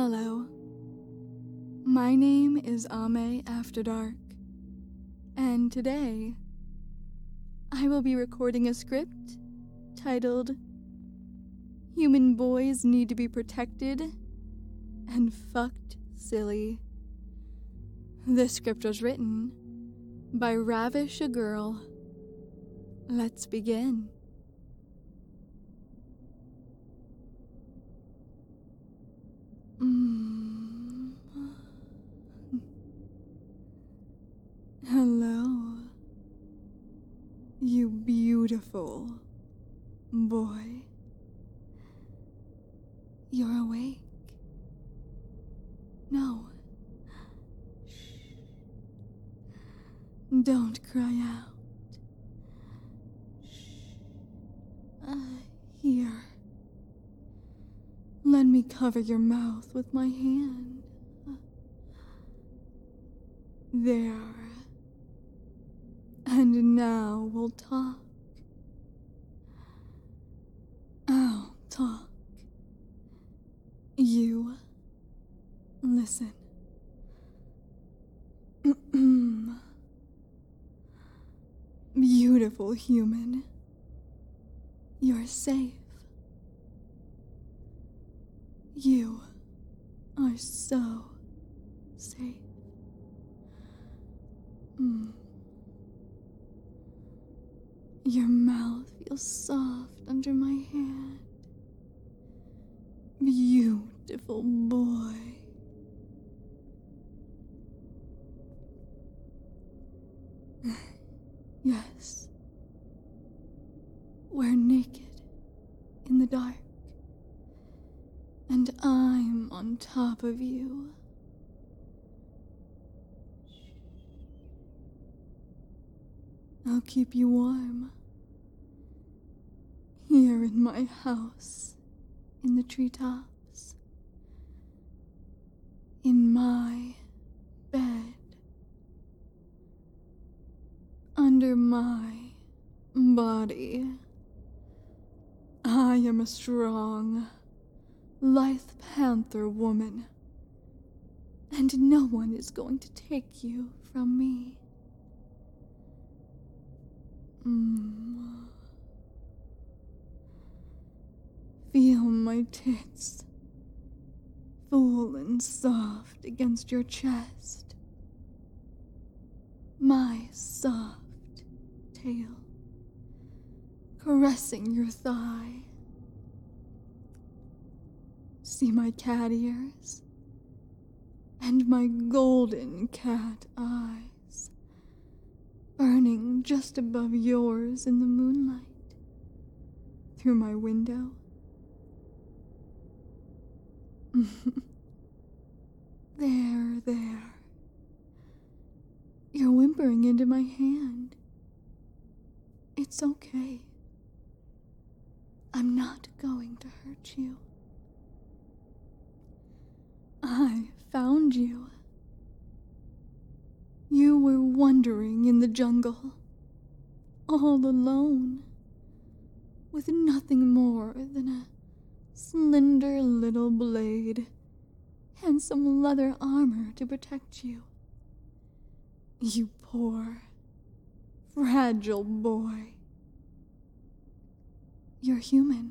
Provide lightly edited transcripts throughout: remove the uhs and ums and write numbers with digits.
Hello. My name is Ame After Dark, and today I will be recording a script titled Human Boys Need to Be Protected and Fucked Silly. This script was written by Ravish a Girl. Let's begin. Hello, you beautiful boy. You're awake. No. Shh. Don't cry out. Shh. Here. Let me cover your mouth with my hand. There. And now we'll talk. I'll talk. You listen. Beautiful human. You're safe. You are so safe. Your mouth feels soft under my hand. Beautiful boy. Yes. We're naked in the dark. And I'm on top of you. I'll keep you warm. Here in my house, in the treetops. In my bed. Under my body. I am a strong, lithe panther woman. And no one is going to take you from me. Feel my tits, full and soft against your chest. My soft tail, caressing your thigh. See my cat ears, and my golden cat eyes, burning just above yours in the moonlight, through my window. There. You're whimpering into my hand. It's okay. I'm not going to hurt you. I found you. You were wandering in the jungle, all alone, with nothing more than a slender little blade and some leather armor to protect you. You poor, fragile boy. You're human.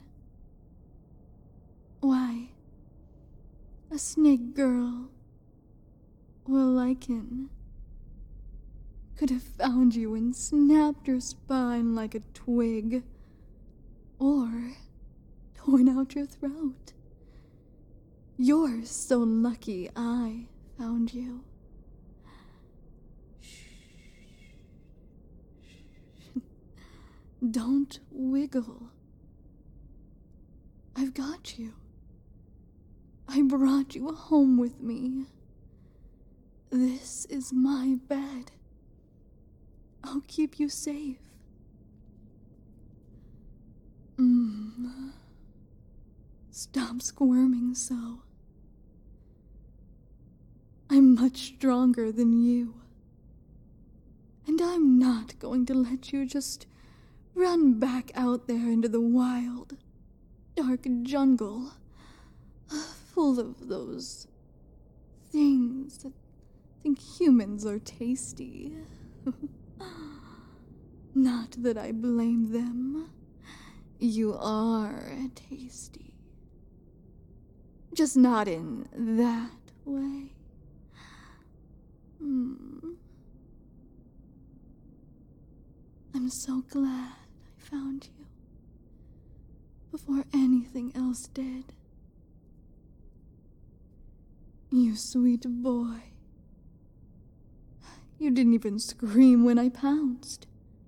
Why? A snake girl or a lichen could have found you and snapped your spine like a twig, or torn out your throat. You're so lucky I found you. Shh. Don't wiggle. I've got you. I brought you home with me. This is my bed. I'll keep you safe. Stop squirming so. I'm much stronger than you. And I'm not going to let you just run back out there into the wild, dark jungle, full all of those things that think humans are tasty. Not that I blame them. You are tasty. Just not in that way. I'm so glad I found you before anything else did. You sweet boy. You didn't even scream when I pounced.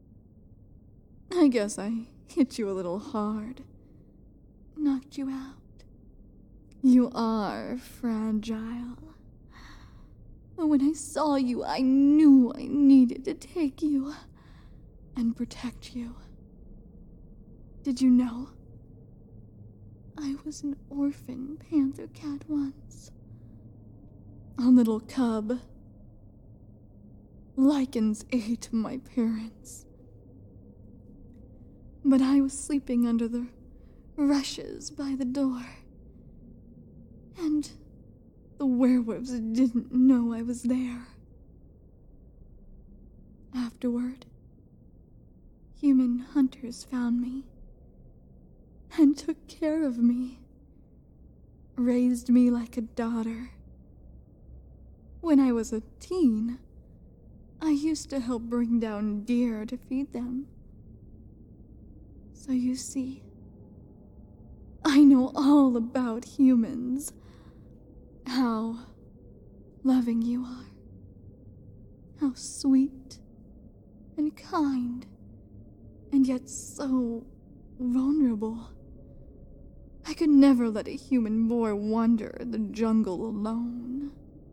I guess I hit you a little hard. Knocked you out. You are fragile. But when I saw you, I knew I needed to take you and protect you. Did you know? I was an orphan panther cat once. A little cub. Lichens ate my parents. But I was sleeping under the rushes by the door. And the werewolves didn't know I was there. Afterward, human hunters found me and took care of me, raised me like a daughter. When I was a teen, I used to help bring down deer to feed them. So you see, I know all about humans. How loving you are. How sweet and kind, and yet so vulnerable. I could never let a human boy wander the jungle alone.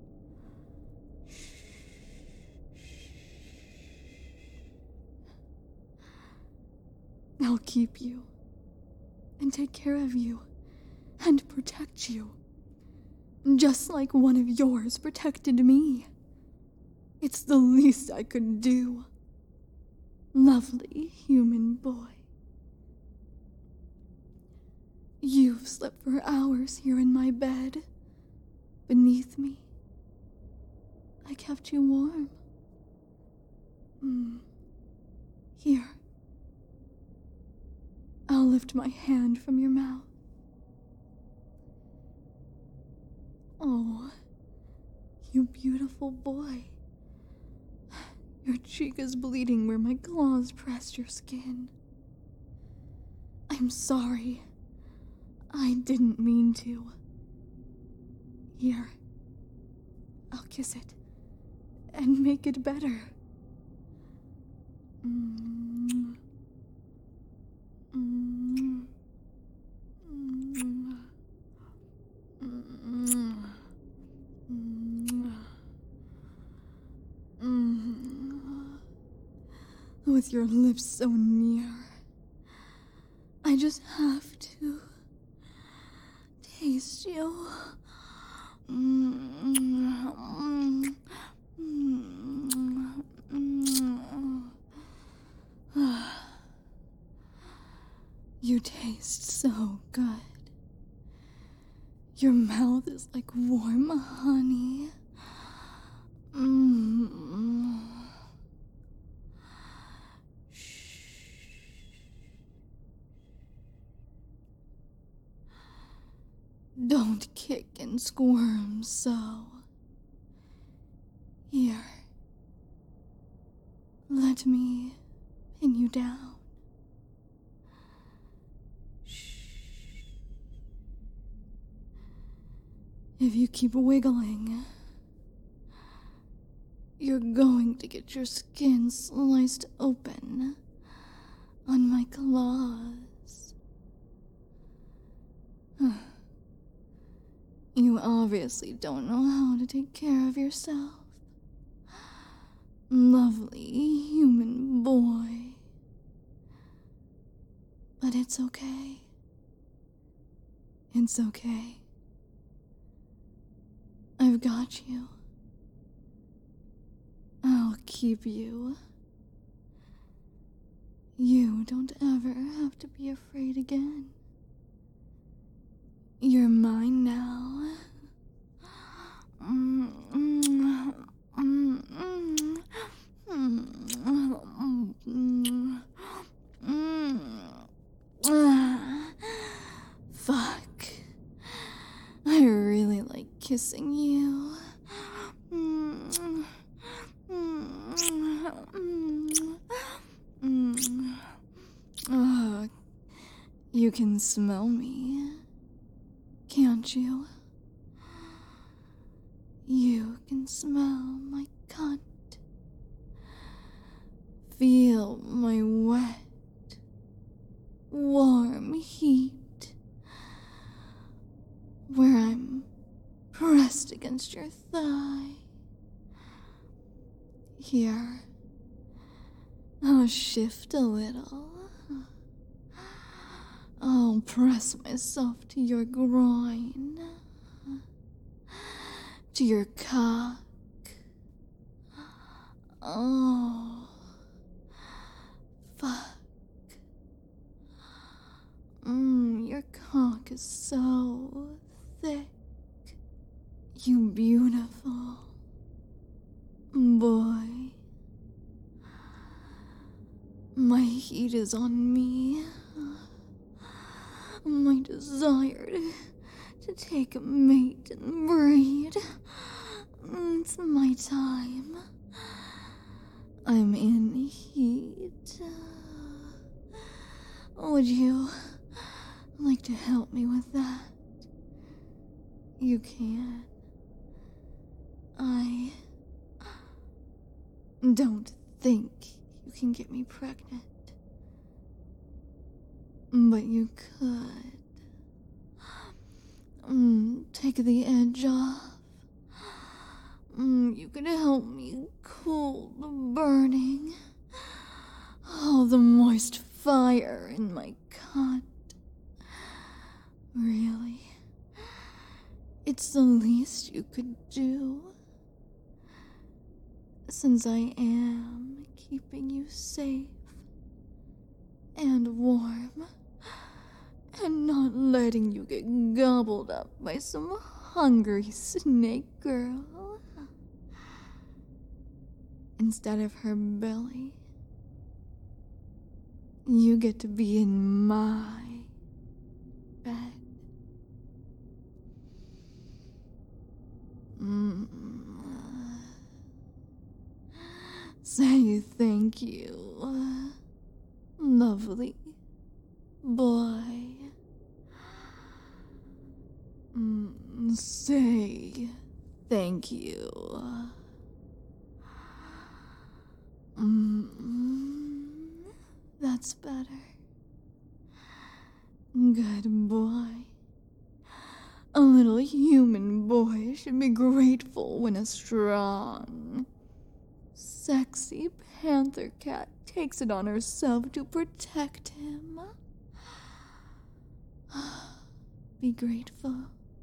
I'll keep you, and take care of you, and protect you. Just like one of yours protected me. It's the least I could do. Lovely human boy. You've slept for hours here in my bed, beneath me. I kept you warm. Here. I'll lift my hand from your mouth. Oh, you beautiful boy. Your cheek is bleeding where my claws pressed your skin. I'm sorry. I didn't mean to. Here. I'll kiss it. And make it better. With your lips so near, I just have to taste you. You taste so good. Your mouth is like warm honey. Don't kick and squirm so. Here. Let me pin you down. If you keep wiggling, you're going to get your skin sliced open on my claws. You obviously don't know how to take care of yourself. Lovely human boy. But it's okay. It's okay. I've got you. I'll keep you. You don't ever have to be afraid again. You're mine now. kissing you. You can smell me, can't you? You can smell my cunt. Feel my wet, warm heat where I'm pressed against your thigh. Here, I'll shift a little. I'll press myself to your groin, to your cock. Oh, fuck. Your cock is so thick. You beautiful boy. My heat is on me. My desire to take a mate and breed. It's my time. I'm in heat. Would you like to help me with that? You can. I don't think you can get me pregnant. But you could. Take the edge off. You could help me cool the burning. Oh, the moist fire in my cunt. Really? It's the least you could do. Since I am keeping you safe and warm. And not letting you get gobbled up by some hungry snake girl. Instead of her belly, you get to be in my bed. Say thank you, lovely boy. Say thank you. That's better. Good boy. A little human boy should be grateful when a strong, sexy panther cat takes it on herself to protect him. Be grateful,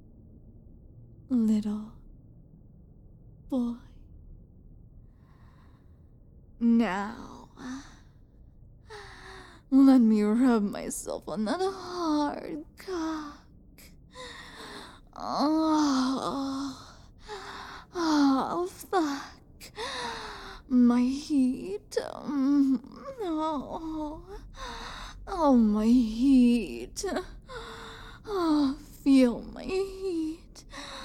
little boy. Now, let me rub myself on that hard cock. Oh, fuck. My heat. Oh, my heat. Oh, feel my heat.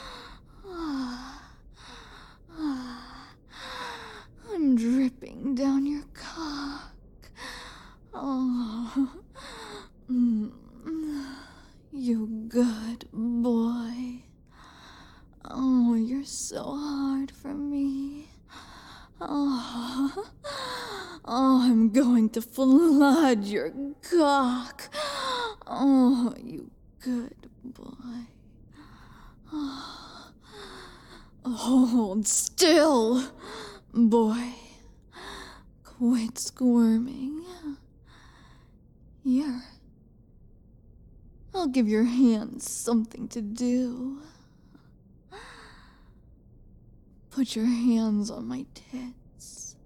I'm dripping down your cock. Oh, you good boy. Oh, you're so hard for me. Oh, I'm going to flood your cock. Oh, you good boy. Oh, hold still, boy. Quit squirming. Here. I'll give your hands something to do. Put your hands on my tits.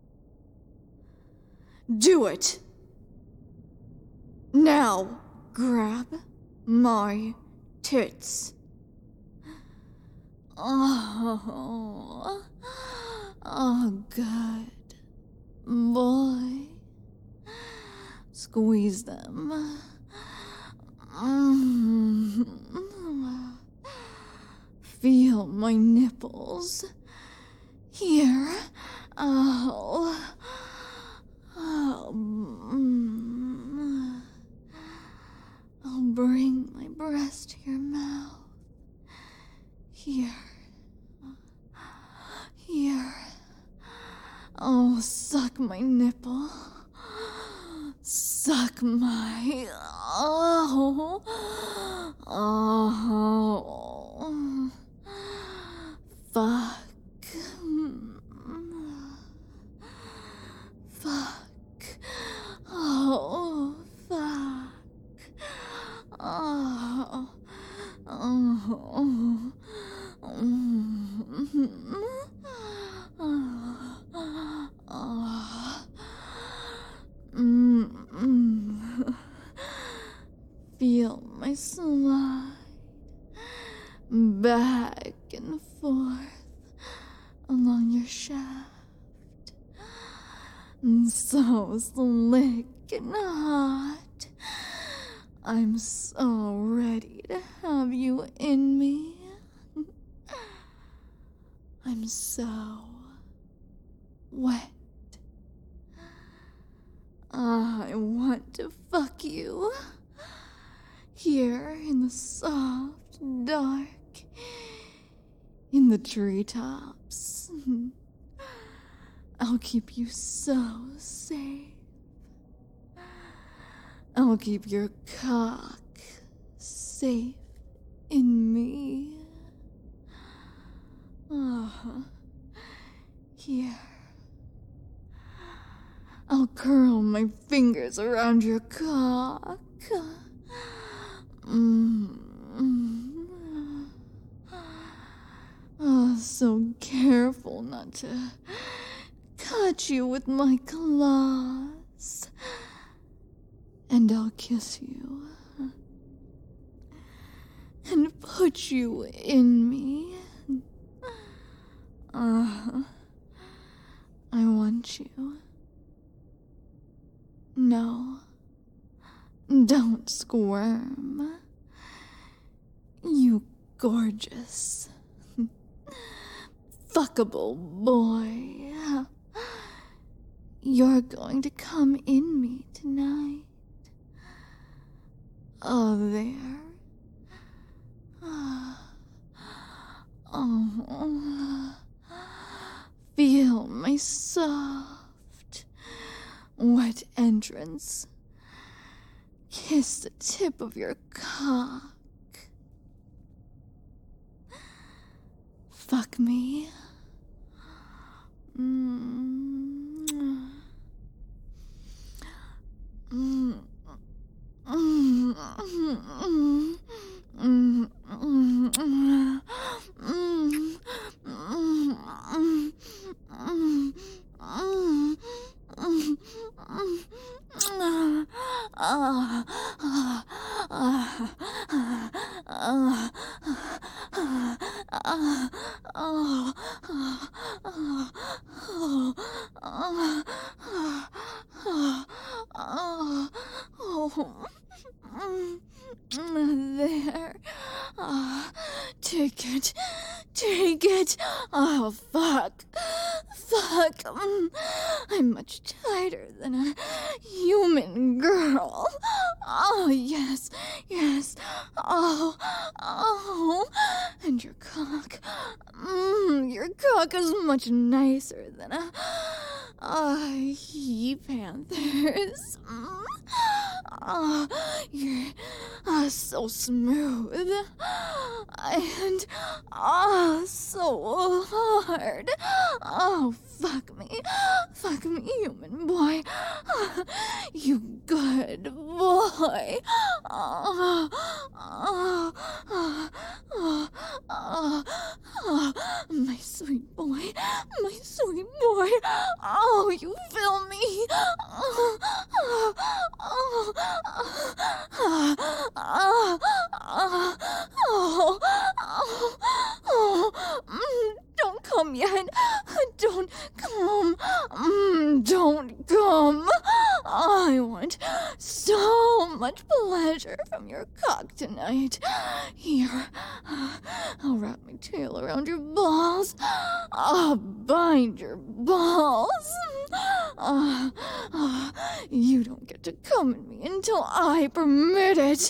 Do it! Now, grab my tits. Oh, good boy. Squeeze them. feel my nipples. Here, I'll bring my breast to your mouth. Here. Oh, suck my nipple. Suck my... Oh. Fuck. Oh, fuck. Feel my slide back and forth along your shaft. So slick and hot. I'm so ready to have you in me. I'm so wet. I want to fuck you. Here in the soft dark, in the treetops. I'll keep you so safe. I'll keep your cock safe in me. Here. I'll curl my fingers around your cock. So careful not to cut you with my claws. And I'll kiss you. And put you in me. I want you. No. Don't squirm. You gorgeous, fuckable boy. You're going to come in me tonight. Oh, there. Oh. Feel my soft, wet entrance. Kiss the tip of your cock. Fuck me. There. Take it. Oh, fuck. I'm much tighter than a human girl. Oh, yes. Oh. And your cock. Your cock is much nicer than a he-panther's. You're so smooth and so hard. Oh, fuck me, human boy. You good boy. My sweet boy. Oh, you feel me. Don't come yet. Don't come. Don't come. I want so much pleasure from your cock tonight. Here, I'll wrap my tail around your balls. I'll bind your balls. You don't get to come at me until I permit it.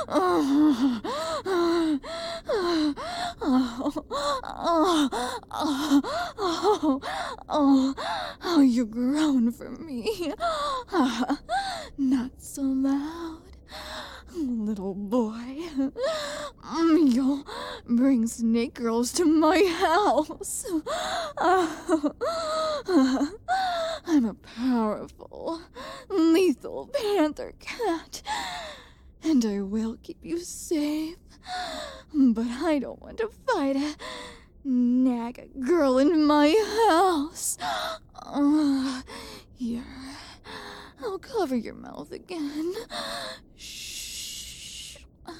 Oh, you groan for me. Not so loud, little boy. You'll bring snake girls to my house. I'm a powerful, lethal panther cat, and I will keep you safe. But I don't want to fight a naga girl in my house. Here, I'll cover your mouth again. Shh.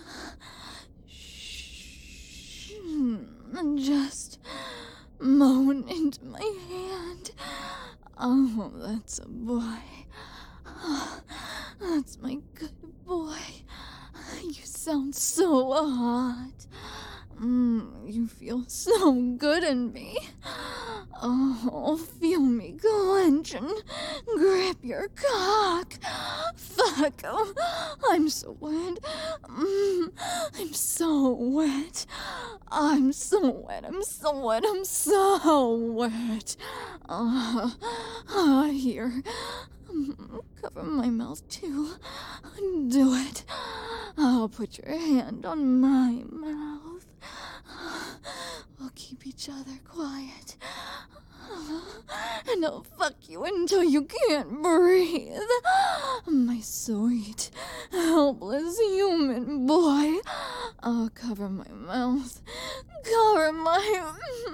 Shh. Just moan into my hand. Oh, that's a boy. That's my good boy. You sound so hot. You feel so good in me. Oh, feel me clench and grip your cock. Fuck, I'm so wet. I'm so wet. I'm so wet. I'm so wet. I'm so wet. Here. Cover my mouth too. Do it. I'll put your hand on my mouth. We'll keep each other quiet. And I'll fuck you until you can't breathe. My sweet, helpless human boy. I'll cover my mouth. Cover my...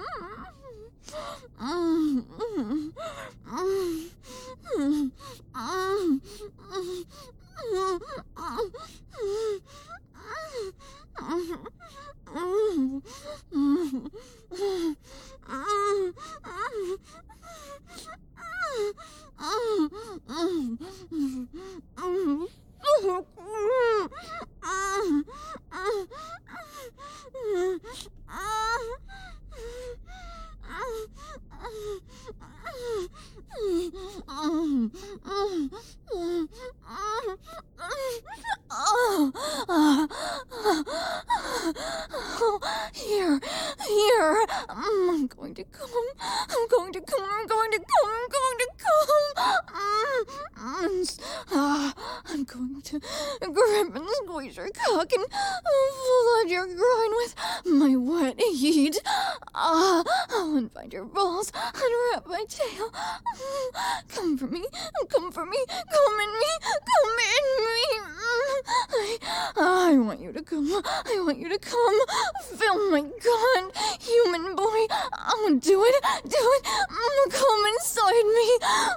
Here. I'm going to come. I'm going to come. I'm going to come. I'm going to come. I'm going to grip and squeeze your cock and flood your groin with my wet heat. I'll unbind your balls and wrap my tail. Come for me. Come for me. Come in me. Come in me. I want you to come. I want you to come. Fill my gun, human boy. I'll do it. Do it. Come inside me.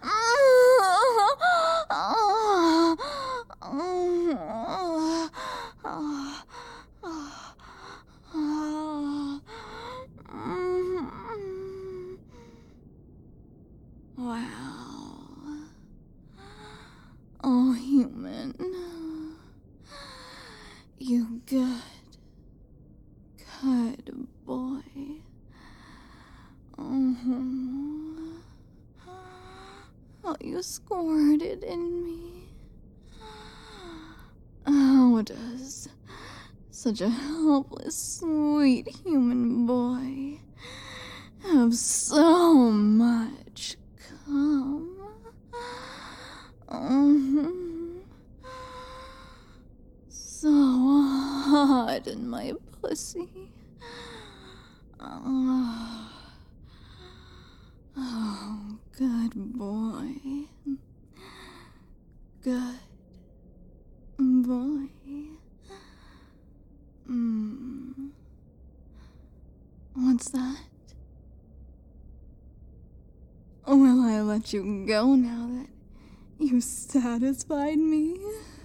Wow. Oh, human. You good boy. Oh, you squirted in me. How does such a helpless, sweet human boy have so much cum? So hot in my pussy. Oh, good boy. Good boy. What's that? Will I let you go now that you satisfied me?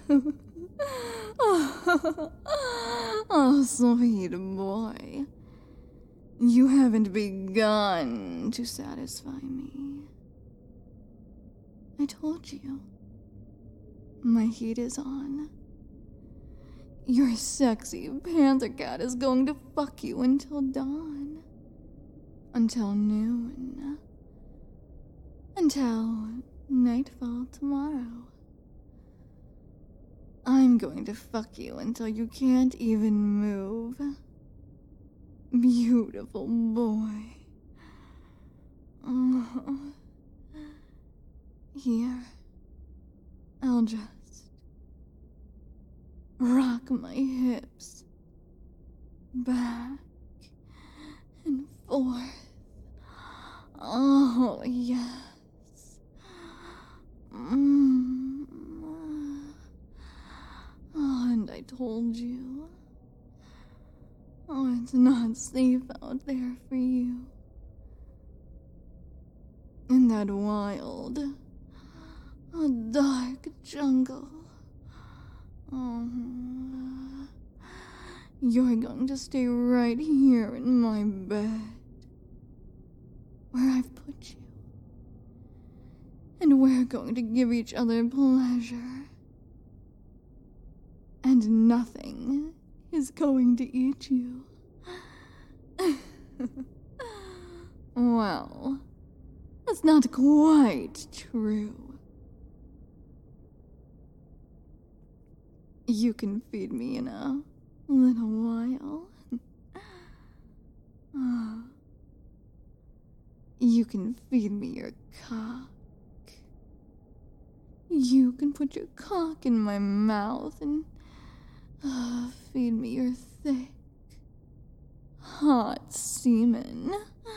Oh, sweet boy. You haven't begun to satisfy me. I told you. My heat is on. Your sexy panther cat is going to fuck you until dawn. Until noon. Until nightfall tomorrow. I'm going to fuck you until you can't even move. Beautiful boy. Oh. Here, I'll just rock my hips back and forth. Oh, yes. Oh, and I told you. Oh, it's not safe out there for you. In that wild, dark jungle. You're going to stay right here in my bed, where I've put you. And we're going to give each other pleasure. And nothing is going to eat you. Well, that's not quite true. You can feed me in a little while. You can feed me your cock. You can put your cock in my mouth and feed me your thick, hot semen.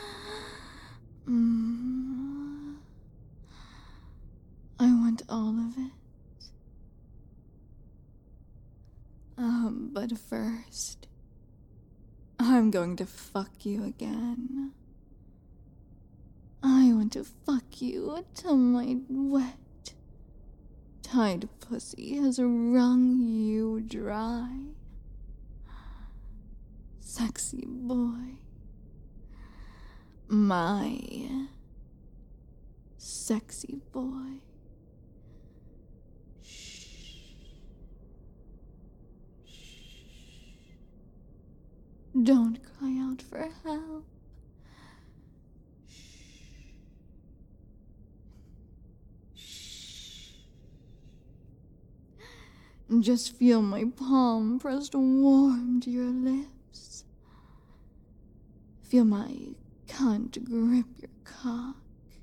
I want all of it. But first, I'm going to fuck you again. I want to fuck you till my wet, tight pussy has wrung you dry. Sexy boy. My sexy boy. Don't cry out for help. Shh. Just feel my palm pressed warm to your lips. Feel my cunt grip your cock.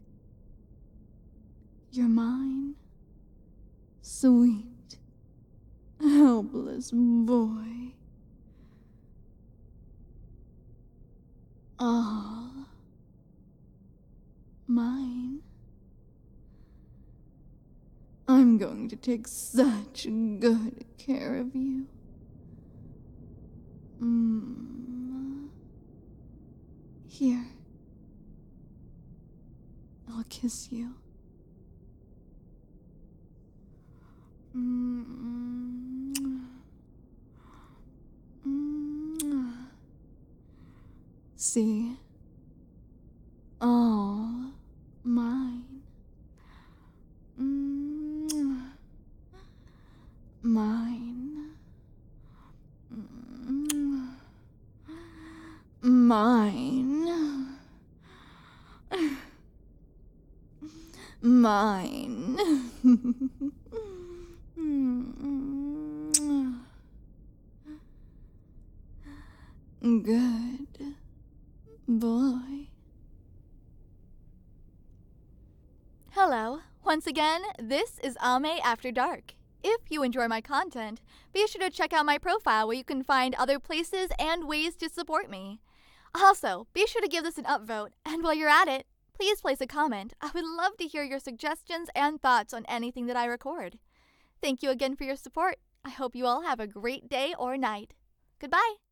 You're mine, sweet, helpless boy. All mine. I'm going to take such good care of you. Here. I'll kiss you. See, all mine. Mine. Mine. Mine. Good boy. Hello. Once again, this is Ame After Dark. If you enjoy my content, be sure to check out my profile where you can find other places and ways to support me. Also, be sure to give this an upvote, and while you're at it, please place a comment. I would love to hear your suggestions and thoughts on anything that I record. Thank you again for your support. I hope you all have a great day or night. Goodbye.